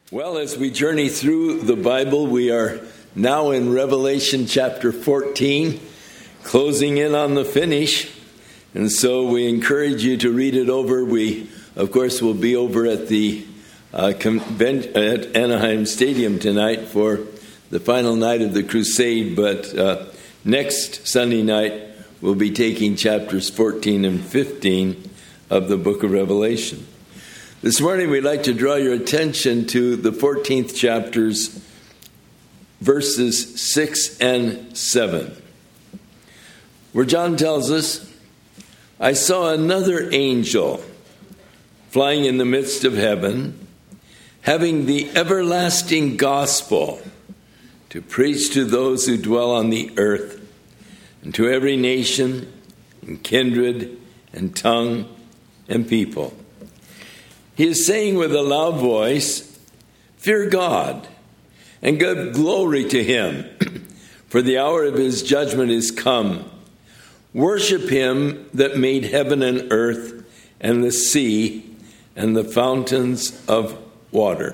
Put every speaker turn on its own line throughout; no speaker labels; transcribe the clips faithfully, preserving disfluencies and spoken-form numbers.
Well, as we journey through the Bible, we are now in Revelation chapter fourteen, closing in on the finish. And so we encourage you to read it over. We, of course, will be over at the uh, convent- at Anaheim Stadium tonight for the final night of the crusade. But uh, next Sunday night, we'll be taking chapters fourteen and fifteen of the book of Revelation. This morning, we'd like to draw your attention to the fourteenth chapters, verses six and seven, where John tells us, I saw another angel flying in the midst of heaven, having the everlasting gospel to preach to those who dwell on the earth, and to every nation and kindred and tongue and people. He is saying with a loud voice, fear God and give glory to him, for the hour of his judgment is come. Worship him that made heaven and earth and the sea and the fountains of water.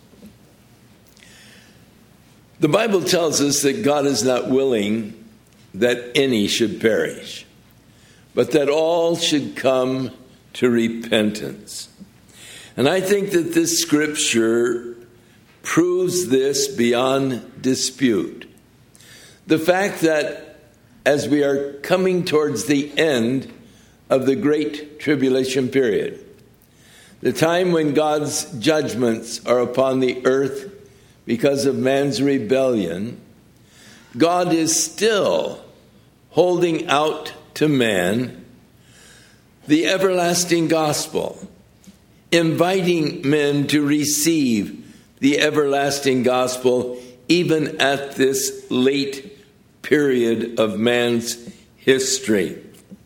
The Bible tells us that God is not willing that any should perish, but that all should come to repentance. And I think that this scripture proves this beyond dispute. The fact that as we are coming towards the end of the Great Tribulation period, the time when God's judgments are upon the earth because of man's rebellion, God is still holding out to man the everlasting gospel, inviting men to receive the everlasting gospel even at this late period of man's history.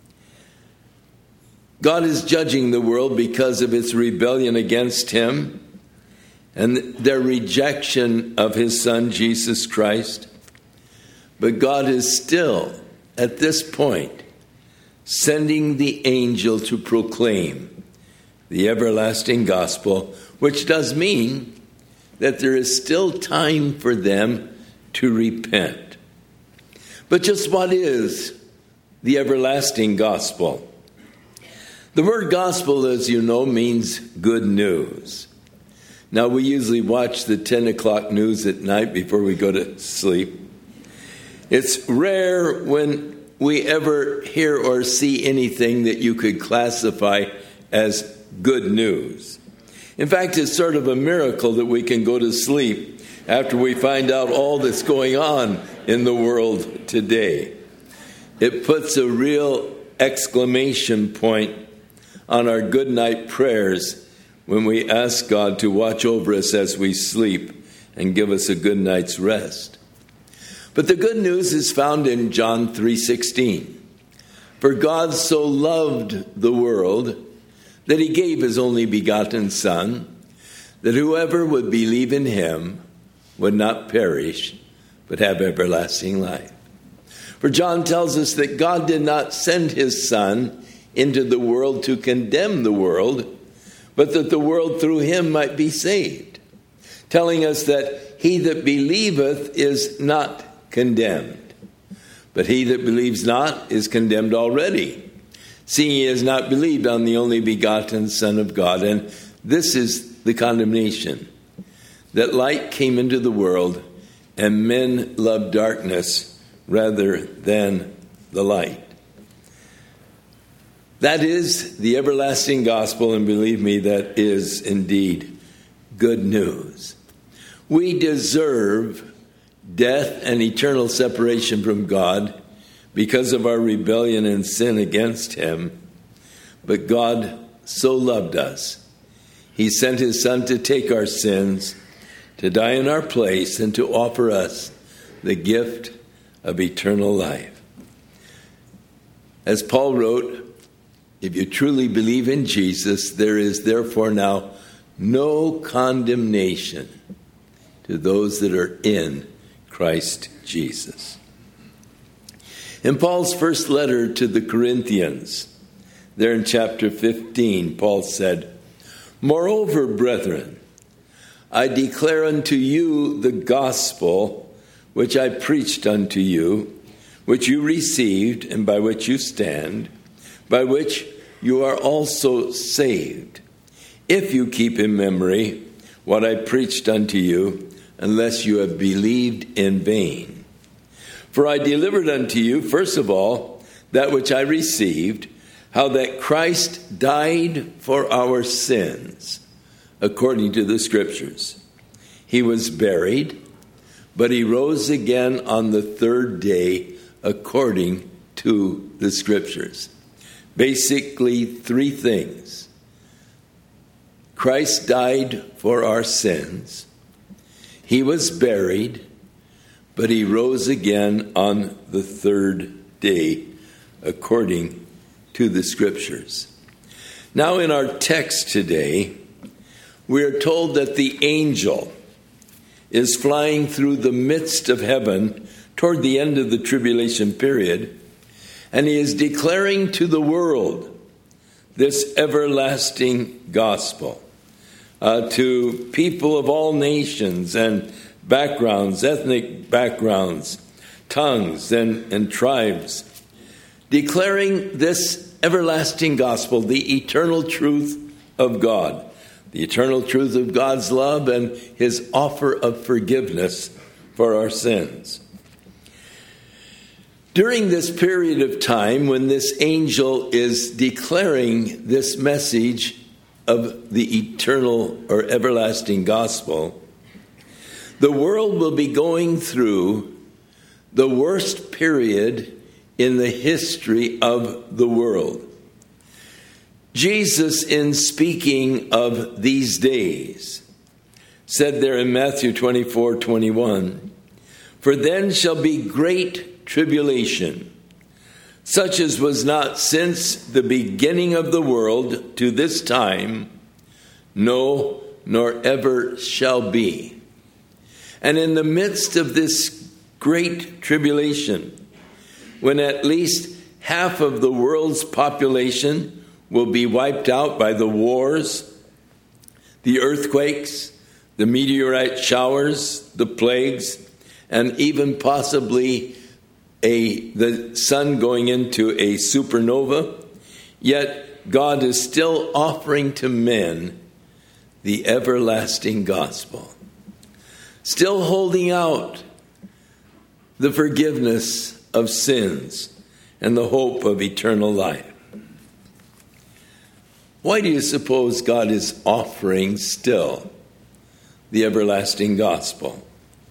God is judging the world because of its rebellion against him and their rejection of his Son, Jesus Christ. But God is still, at this point, sending the angel to proclaim the everlasting gospel, which does mean that there is still time for them to repent. But just what is the everlasting gospel? The word gospel, as you know, means good news. Now, we usually watch the ten o'clock news at night before we go to sleep. It's rare when we ever hear or see anything that you could classify as good news. In fact, it's sort of a miracle that we can go to sleep after we find out all that's going on in the world today. It puts a real exclamation point on our good night prayers when we ask God to watch over us as we sleep and give us a good night's rest. But the good news is found in John three sixteen. For God so loved the world that he gave his only begotten Son, that whoever would believe in him would not perish, but have everlasting life. For John tells us that God did not send his Son into the world to condemn the world, but that the world through him might be saved, telling us that he that believeth is not condemned, but he that believes not is condemned already, seeing he has not believed on the only begotten Son of God. And this is the condemnation, that light came into the world, and men loved darkness rather than the light. That is the everlasting gospel, and believe me, that is indeed good news. We deserve death and eternal separation from God because of our rebellion and sin against him. But God so loved us, he sent his Son to take our sins, to die in our place, and to offer us the gift of eternal life. As Paul wrote, if you truly believe in Jesus, there is therefore now no condemnation to those that are in Christ Jesus. In Paul's first letter to the Corinthians, there in chapter fifteen, Paul said, Moreover, brethren, I declare unto you the gospel which I preached unto you, which you received and by which you stand, by which you are also saved, if you keep in memory what I preached unto you, unless you have believed in vain. For I delivered unto you, first of all, that which I received, how that Christ died for our sins, according to the Scriptures. He was buried, but he rose again on the third day, according to the Scriptures. Basically, three things. Christ died for our sins. He was buried, but he rose again on the third day, according to the Scriptures. Now, in our text today, we are told that the angel is flying through the midst of heaven toward the end of the tribulation period, and he is declaring to the world this everlasting gospel uh, to people of all nations and backgrounds, ethnic backgrounds, tongues, and, and tribes, declaring this everlasting gospel, the eternal truth of God, the eternal truth of God's love and his offer of forgiveness for our sins. During this period of time when this angel is declaring this message of the eternal or everlasting gospel, the world will be going through the worst period in the history of the world. Jesus, in speaking of these days, said there in Matthew twenty-four twenty-one, "For then shall be great tribulation, such as was not since the beginning of the world to this time, no, nor ever shall be." And in the midst of this great tribulation, when at least half of the world's population will be wiped out by the wars, the earthquakes, the meteorite showers, the plagues, and even possibly a the sun going into a supernova, yet God is still offering to men the everlasting gospel, still holding out the forgiveness of sins and the hope of eternal life. Why do you suppose God is offering still the everlasting gospel?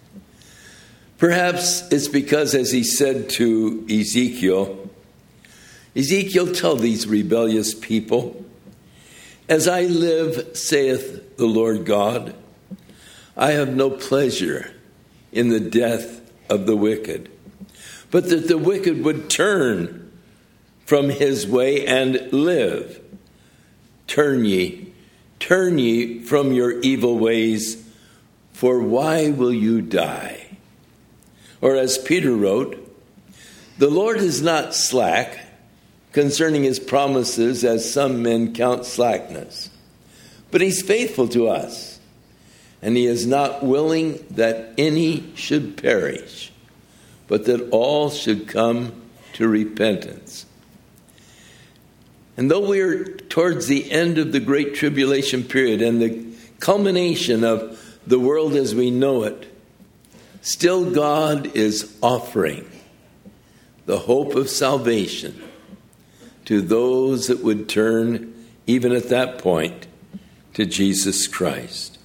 Perhaps it's because, as he said to Ezekiel, Ezekiel, tell these rebellious people, "As I live, saith the Lord God, I have no pleasure in the death of the wicked, but that the wicked would turn from his way and live. Turn ye, turn ye from your evil ways, for why will you die?" Or as Peter wrote, "The Lord is not slack concerning his promises, as some men count slackness, but he's faithful to us, and he is not willing that any should perish, but that all should come to repentance." And though we are towards the end of the Great Tribulation period and the culmination of the world as we know it, still God is offering the hope of salvation to those that would turn, even at that point, to Jesus Christ.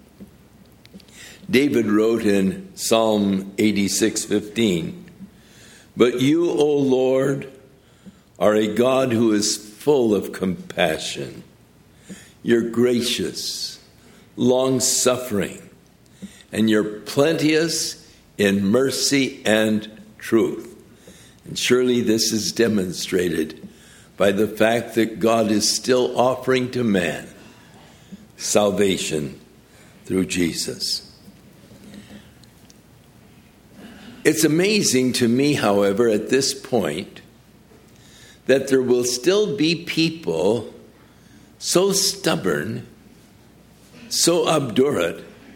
David wrote in Psalm eighty-six fifteen, "But you, O Lord, are a God who is full of compassion. You're gracious, long-suffering, and you're plenteous in mercy and truth." And surely this is demonstrated by the fact that God is still offering to man salvation through Jesus. It's amazing to me, however, at this point, that there will still be people so stubborn, so obdurate,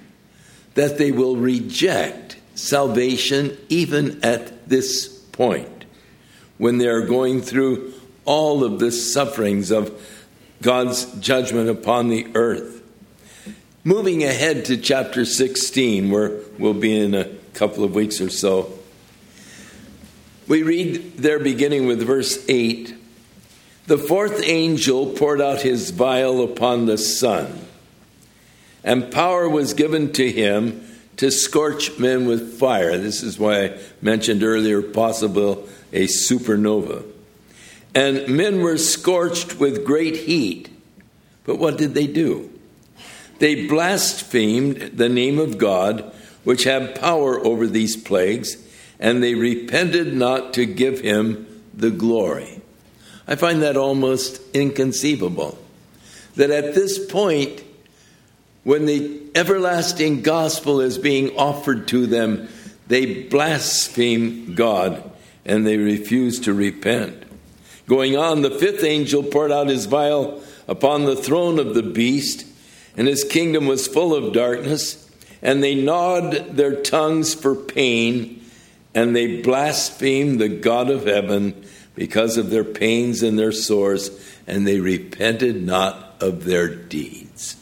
that they will reject salvation even at this point, when they are going through all of the sufferings of God's judgment upon the earth. Moving ahead to chapter sixteen, where we'll be in a couple of weeks or so, we read there, beginning with verse eight, "The fourth angel poured out his vial upon the sun, and power was given to him to scorch men with fire." This is why I mentioned earlier, possible a supernova. "And men were scorched with great heat." But what did they do? "They blasphemed the name of God, which had power over these plagues, and they repented not to give him the glory." I find that almost inconceivable, that at this point, when the everlasting gospel is being offered to them, they blaspheme God and they refuse to repent. Going on, "The fifth angel poured out his vial upon the throne of the beast, and his kingdom was full of darkness, and they gnawed their tongues for pain, and they blasphemed the God of heaven because of their pains and their sores, and they repented not of their deeds."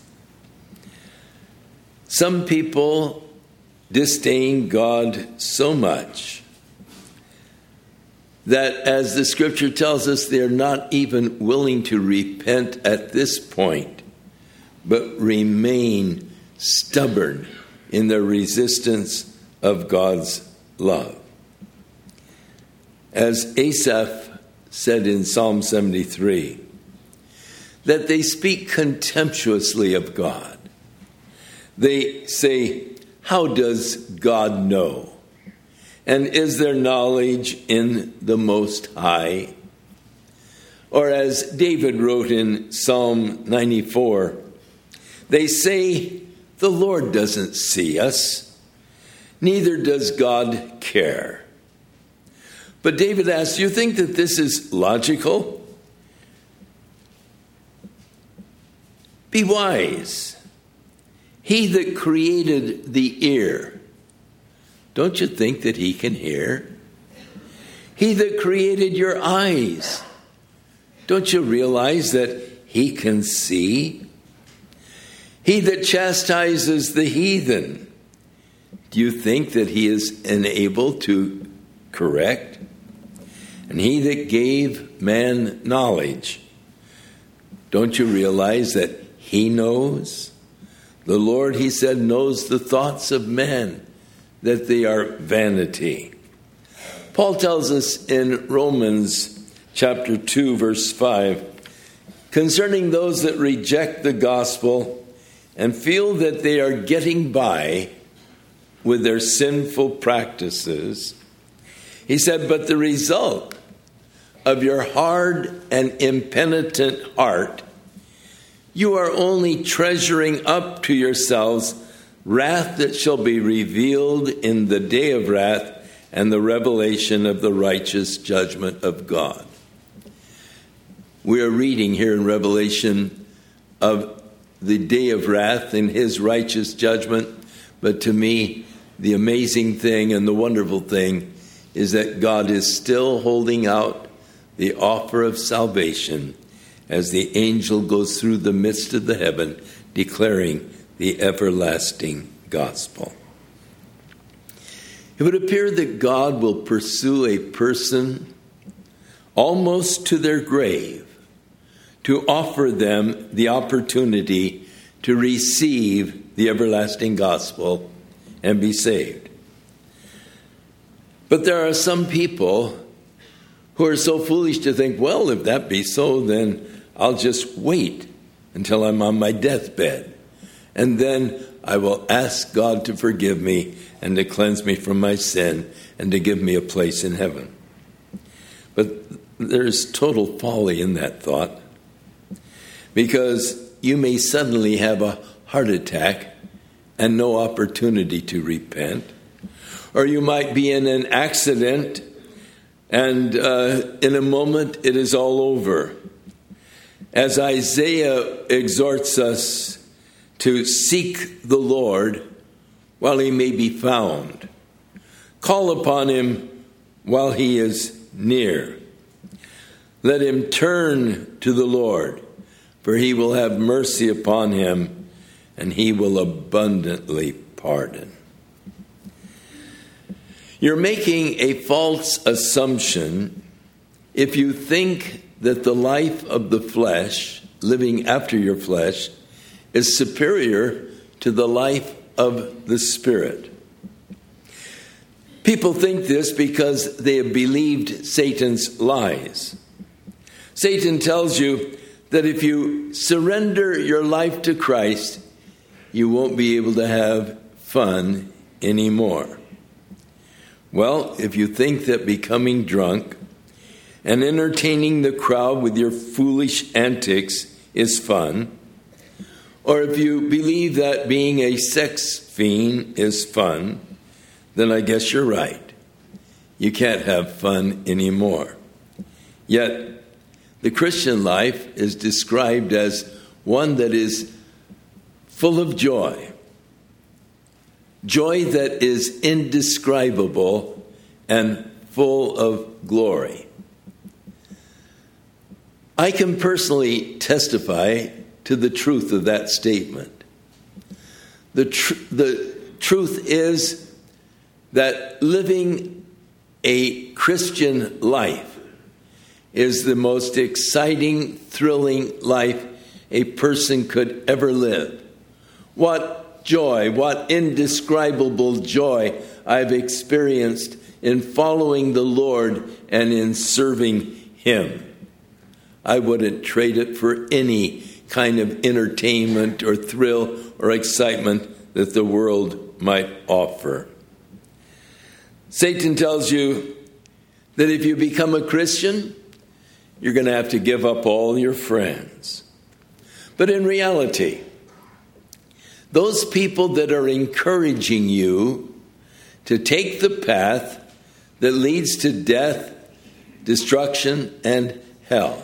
Some people disdain God so much that, as the scripture tells us, they're not even willing to repent at this point, but remain stubborn in their resistance of God's love. As Asaph said in Psalm seventy-three, that they speak contemptuously of God. They say, "How does God know? And is there knowledge in the Most High?" Or as David wrote in Psalm ninety-four, they say, "The Lord doesn't see us, neither does God care." But David asks, "You think that this is logical? Be wise. He that created the ear, don't you think that he can hear? He that created your eyes, don't you realize that he can see? He that chastises the heathen, do you think that he is unable to correct? And he that gave man knowledge, don't you realize that he knows? The Lord," he said, "knows the thoughts of men, that they are vanity." Paul tells us in Romans chapter two, verse five, concerning those that reject the gospel and feel that they are getting by with their sinful practices, he said, "But the result of your hard and impenitent heart, you are only treasuring up to yourselves wrath that shall be revealed in the day of wrath and the revelation of the righteous judgment of God." We are reading here in Revelation of the day of wrath and his righteous judgment, but to me, the amazing thing and the wonderful thing is that God is still holding out the offer of salvation as the angel goes through the midst of the heaven, declaring the everlasting gospel. It would appear that God will pursue a person almost to their grave to offer them the opportunity to receive the everlasting gospel and be saved. But there are some people who are so foolish to think, well, if that be so, then I'll just wait until I'm on my deathbed, and then I will ask God to forgive me and to cleanse me from my sin and to give me a place in heaven. But there's total folly in that thought, because you may suddenly have a heart attack and no opportunity to repent, or you might be in an accident and uh, in a moment it is all over. As Isaiah exhorts us to seek the Lord while he may be found. Call upon him while he is near. Let him turn to the Lord, for he will have mercy upon him, and he will abundantly pardon. You're making a false assumption if you think that the life of the flesh, living after your flesh, is superior to the life of the Spirit. People think this because they have believed Satan's lies. Satan tells you that if you surrender your life to Christ, you won't be able to have fun anymore. Well, if you think that becoming drunk and entertaining the crowd with your foolish antics is fun, or if you believe that being a sex fiend is fun, then I guess you're right. You can't have fun anymore. Yet, the Christian life is described as one that is full of joy. Joy that is indescribable and full of glory. I can personally testify to the truth of that statement. The, tr- the truth is that living a Christian life is the most exciting, thrilling life a person could ever live. What joy, what indescribable joy I've experienced in following the Lord and in serving Him. I wouldn't trade it for any kind of entertainment or thrill or excitement that the world might offer. Satan tells you that if you become a Christian, you're going to have to give up all your friends. But in reality, those people that are encouraging you to take the path that leads to death, destruction, and hell,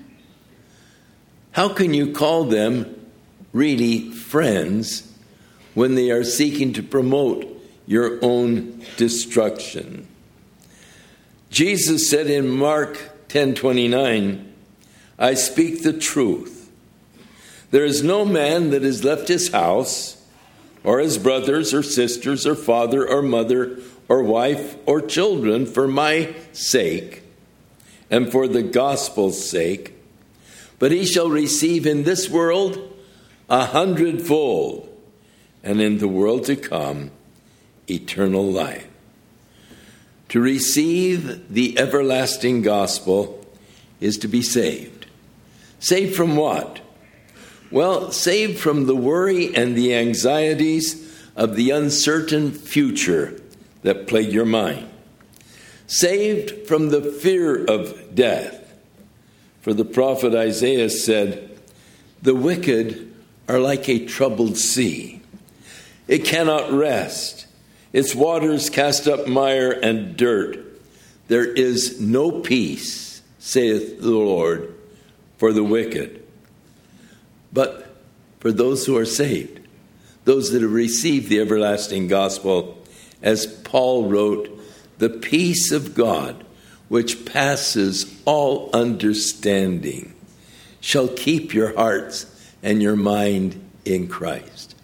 how can you call them really friends when they are seeking to promote your own destruction? Jesus said in Mark ten twenty-nine, I speak the truth. There is no man that has left his house, or his brothers or sisters or father or mother or wife or children for my sake and for the gospel's sake, but he shall receive in this world a hundredfold, and in the world to come eternal life. To receive the everlasting gospel is to be saved. Saved from what? Well, saved from the worry and the anxieties of the uncertain future that plague your mind. Saved from the fear of death. For the prophet Isaiah said, the wicked are like a troubled sea. It cannot rest. Its waters cast up mire and dirt. There is no peace, saith the Lord, for the wicked. But for those who are saved, those that have received the everlasting gospel, as Paul wrote, the peace of God, which passes all understanding, shall keep your hearts and your mind in Christ.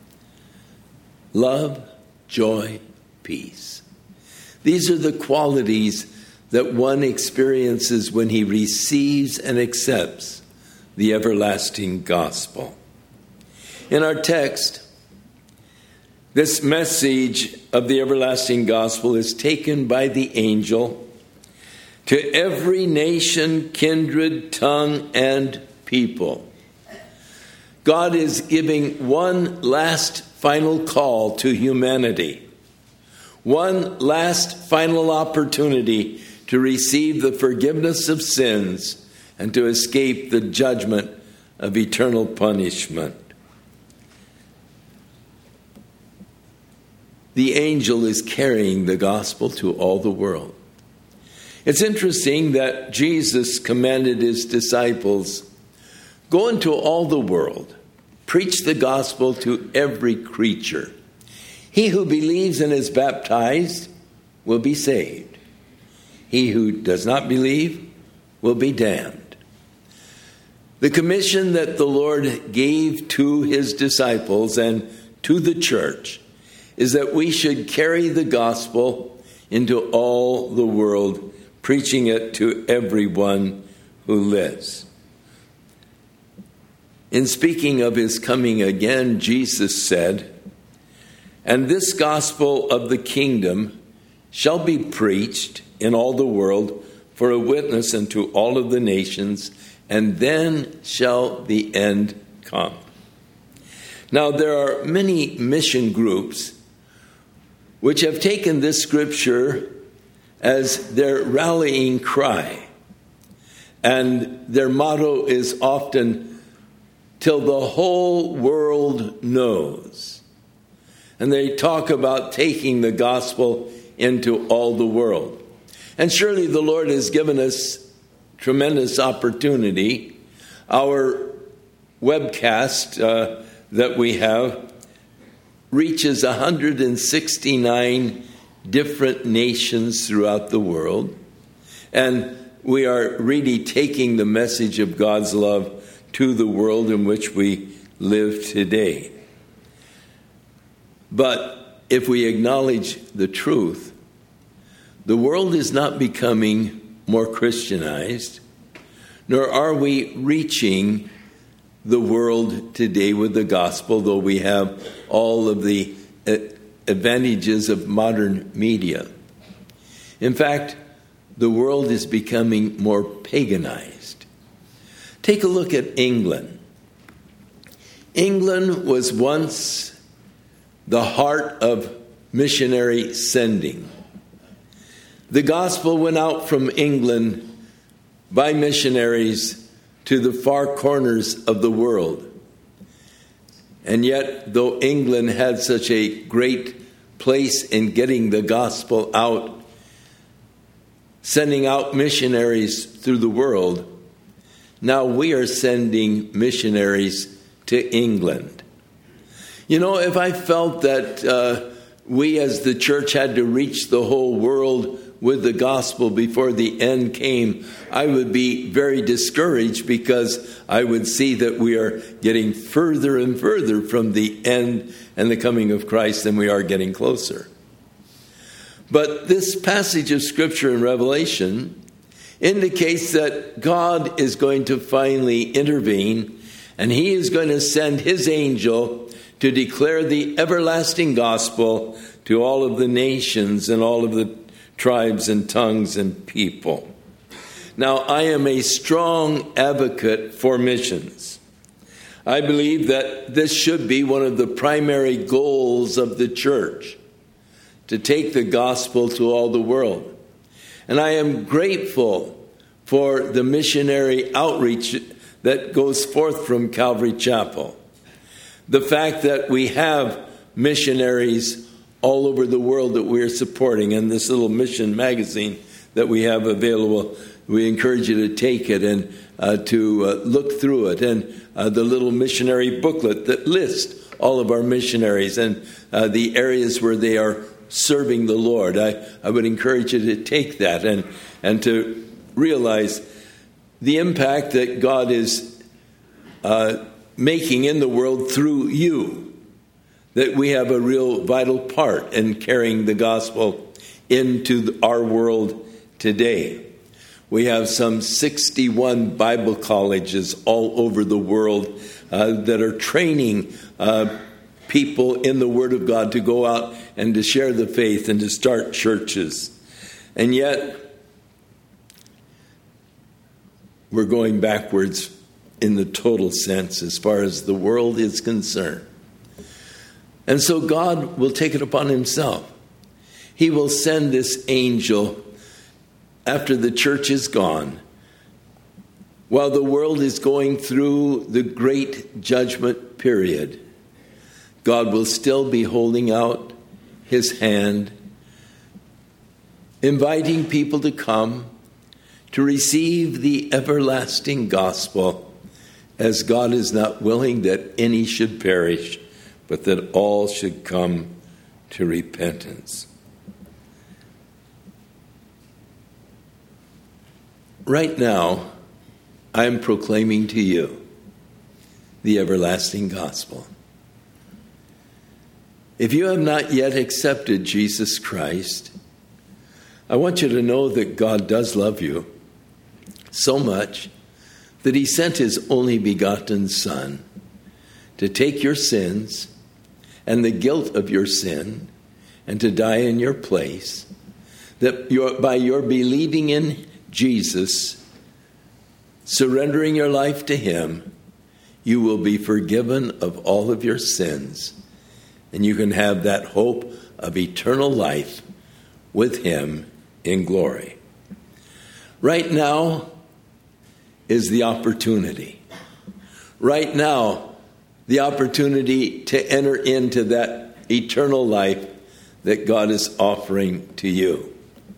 Love, joy, peace. These are the qualities that one experiences when he receives and accepts the everlasting gospel. In our text, this message of the everlasting gospel is taken by the angel to every nation, kindred, tongue, and people. God is giving one last final call to humanity. One last final opportunity to receive the forgiveness of sins and to escape the judgment of eternal punishment. The angel is carrying the gospel to all the world. It's interesting that Jesus commanded his disciples, go into all the world, preach the gospel to every creature. He He who believes and is baptized will be saved. He who does not believe will be damned. The commission that the Lord gave to his disciples and to the church is that we should carry the gospel into all the world, preaching it to everyone who lives. In speaking of his coming again, Jesus said, "And this gospel of the kingdom shall be preached in all the world for a witness unto all of the nations, and then shall the end come." Now, there are many mission groups which have taken this scripture as their rallying cry. And their motto is often, "Till the whole world knows." And they talk about taking the gospel into all the world. And surely the Lord has given us tremendous opportunity. Our webcast uh, that we have reaches one hundred sixty-nine different nations throughout the world. And we are really taking the message of God's love to the world in which we live today. But if we acknowledge the truth, the world is not becoming more Christianized, nor are we reaching the world today with the gospel, though we have all of the advantages of modern media. In fact, the world is becoming more paganized. Take a look at England. England was once the heart of missionary sending. The gospel went out from England by missionaries to the far corners of the world. And yet, though England had such a great place in getting the gospel out, sending out missionaries through the world, now we are sending missionaries to England. You know, if I felt that uh, we as the church had to reach the whole world with the gospel before the end came, I would be very discouraged, because I would see that we are getting further and further from the end and the coming of Christ than we are getting closer. But this passage of Scripture in Revelation indicates that God is going to finally intervene, and he is going to send his angel to declare the everlasting gospel to all of the nations and all of the tribes and tongues and people. Now, I am a strong advocate for missions. I believe that this should be one of the primary goals of the church, to take the gospel to all the world. And I am grateful for the missionary outreach that goes forth from Calvary Chapel. The fact that we have missionaries all over the world that we are supporting, and this little mission magazine that we have available, we encourage you to take it and uh, to uh, look through it, and uh, the little missionary booklet that lists all of our missionaries and uh, the areas where they are serving the Lord. I, I would encourage you to take that and, and to realize the impact that God is uh, making in the world through you, that we have a real vital part in carrying the gospel into our world today. We have some sixty-one Bible colleges all over the world uh, that are training uh, people in the Word of God to go out and to share the faith and to start churches. And yet, we're going backwards in the total sense as far as the world is concerned. And so God will take it upon himself. He will send this angel after the church is gone, while the world is going through the great judgment period. God will still be holding out his hand, inviting people to come to receive the everlasting gospel, as God is not willing that any should perish, but that all should come to repentance. Right now, I am proclaiming to you the everlasting gospel. If you have not yet accepted Jesus Christ, I want you to know that God does love you so much that he sent his only begotten Son to take your sins and the guilt of your sin and to die in your place, that your, by your believing in Jesus, surrendering your life to him, you will be forgiven of all of your sins, and you can have that hope of eternal life with him in glory. Right now is the opportunity. Right now, the opportunity to enter into that eternal life that God is offering to you.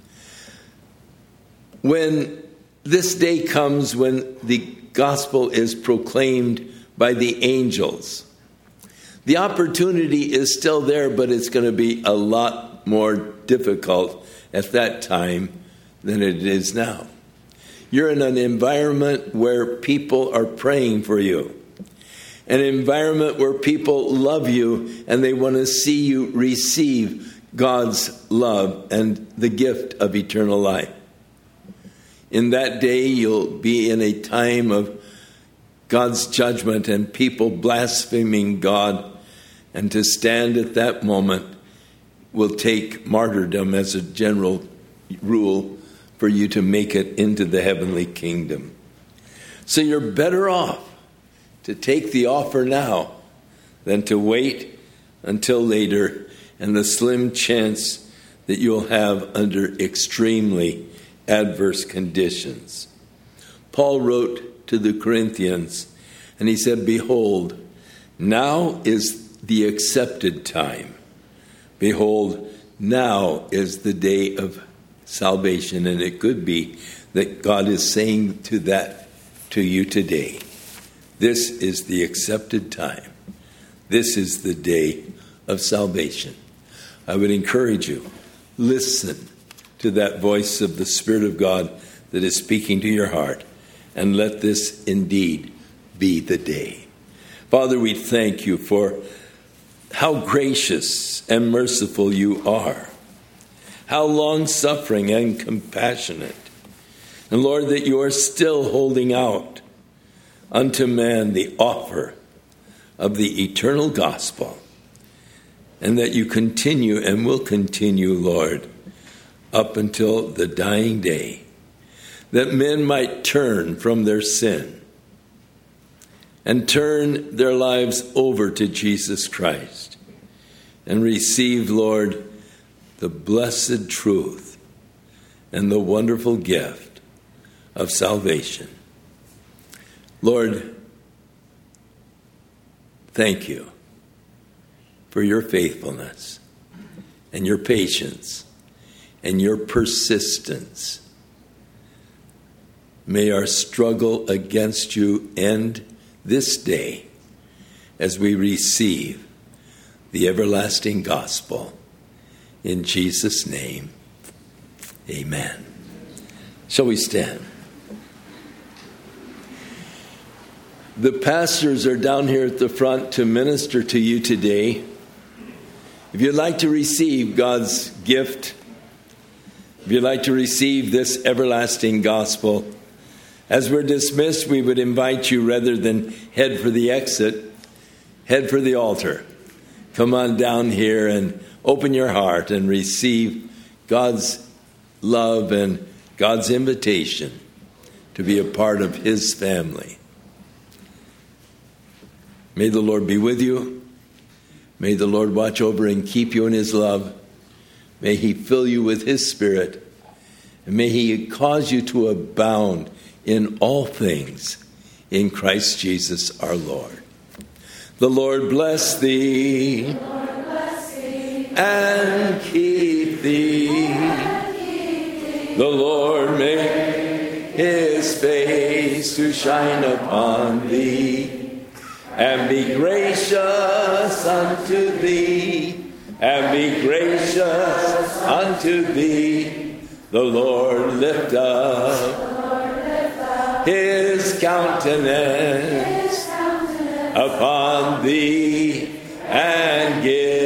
When this day comes when the gospel is proclaimed by the angels, the opportunity is still there, but it's going to be a lot more difficult at that time than it is now. You're in an environment where people are praying for you, an environment where people love you and they want to see you receive God's love and the gift of eternal life. In that day, you'll be in a time of God's judgment and people blaspheming God, and to stand at that moment will take martyrdom as a general rule for you to make it into the heavenly kingdom. So you're better off to take the offer now than to wait until later and the slim chance that you'll have under extremely adverse conditions. Paul wrote to the Corinthians and he said, "Behold, now is the accepted time. Behold, now is the day of salvation." And it could be that God is saying to that to you today. This is the accepted time. This is the day of salvation. I would encourage you, listen to that voice of the Spirit of God that is speaking to your heart, and let this indeed be the day. Father, we thank you for how gracious and merciful you are, how long-suffering and compassionate. And Lord, that you are still holding out unto man the offer of the eternal gospel, and that you continue and will continue, Lord, up until the dying day, that men might turn from their sin and turn their lives over to Jesus Christ and receive, Lord, the blessed truth and the wonderful gift of salvation. Lord, thank you for your faithfulness and your patience and your persistence. May our struggle against you end this day as we receive the everlasting gospel. In Jesus' name, amen. Shall we stand? The pastors are down here at the front to minister to you today. If you'd like to receive God's gift, if you'd like to receive this everlasting gospel, as we're dismissed, we would invite you, rather than head for the exit, head for the altar. Come on down here and open your heart and receive God's love and God's invitation to be a part of his family. May the Lord be with you. May the Lord watch over and keep you in his love. May he fill you with his Spirit. And may he cause you to abound in all things in Christ Jesus our Lord. The Lord bless thee,
the Lord bless thee
and keep thee.
and keep thee.
The Lord make his face to shine upon thee and be gracious unto thee. and be gracious unto thee. The Lord lift up his countenance upon thee and give